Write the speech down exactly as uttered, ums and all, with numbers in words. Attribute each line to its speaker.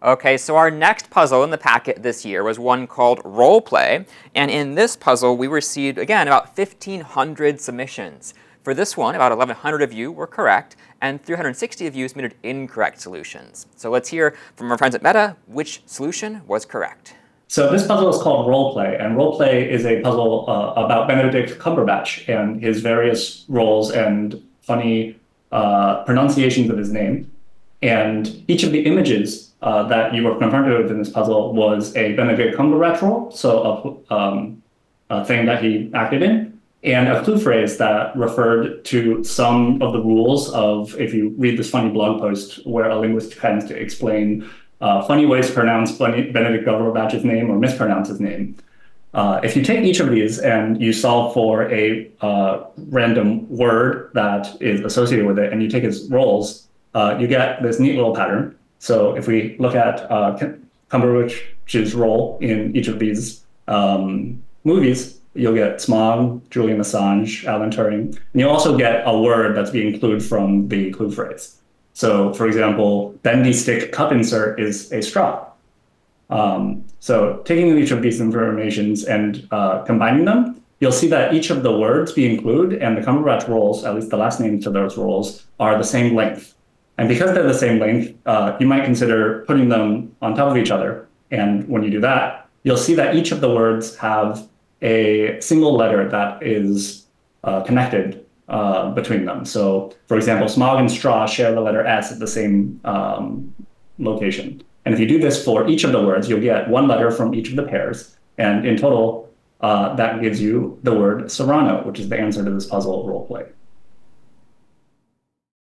Speaker 1: Okay, so our next puzzle in the packet this year was one called Roleplay, and in this puzzle we received, again, about fifteen hundred submissions. For this one, about eleven hundred of you were correct, and three hundred sixty of you submitted incorrect solutions. So let's hear from our friends at Meta which solution was correct.
Speaker 2: So this puzzle is called Roleplay, and Roleplay is a puzzle uh, about Benedict Cumberbatch and his various roles and funny uh, pronunciations of his name. And each of the images uh, that you were confronted with in this puzzle was a Benedict Cumberbatch role, so a, um, a thing that he acted in, and a clue phrase that referred to some of the rules of, if you read this funny blog post where a linguist tends to explain uh, funny ways to pronounce Benedict Cumberbatch's name or mispronounce his name. Uh, if you take each of these and you solve for a uh, random word that is associated with it and you take its roles, Uh, you get this neat little pattern. So if we look at uh, Cumberbatch's role in each of these um, movies, you'll get Smog, Julian Assange, Alan Turing, and you'll also get a word that's being clued from the clue phrase. So for example, bendy stick cup insert is a straw. Um, so taking each of these informations and uh, combining them, you'll see that each of the words being clued and the Cumberbatch roles, at least the last names to those roles, are the same length. And because they're the same length, uh, you might consider putting them on top of each other. And when you do that, you'll see that each of the words have a single letter that is uh, connected uh, between them. So for example, smog and straw share the letter S at the same um, location. And if you do this for each of the words, you'll get one letter from each of the pairs. And in total, uh, that gives you the word Serrano, which is the answer to this puzzle role play.